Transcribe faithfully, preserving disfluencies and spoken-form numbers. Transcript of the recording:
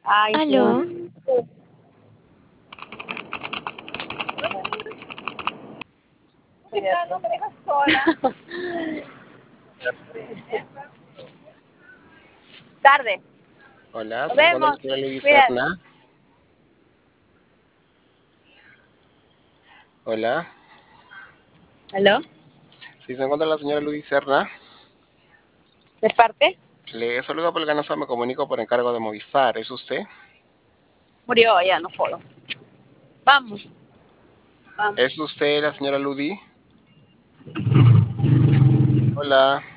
Ay, qué Aló, bonito. ¿Qué tal? No me dejas sola. Tarde. Hola, Nos se encuentra la vemos. señora Luis Cuídate. Serna. Hola, ¿Aló? si se encuentra la señora Luis Serna. ¿De parte? Le saluda por el Ganosa, me comunico por encargo de Movistar. ¿Es usted? Murió, ya no jodo. Vamos. Vamos. ¿Es usted la señora Ludi? Hola.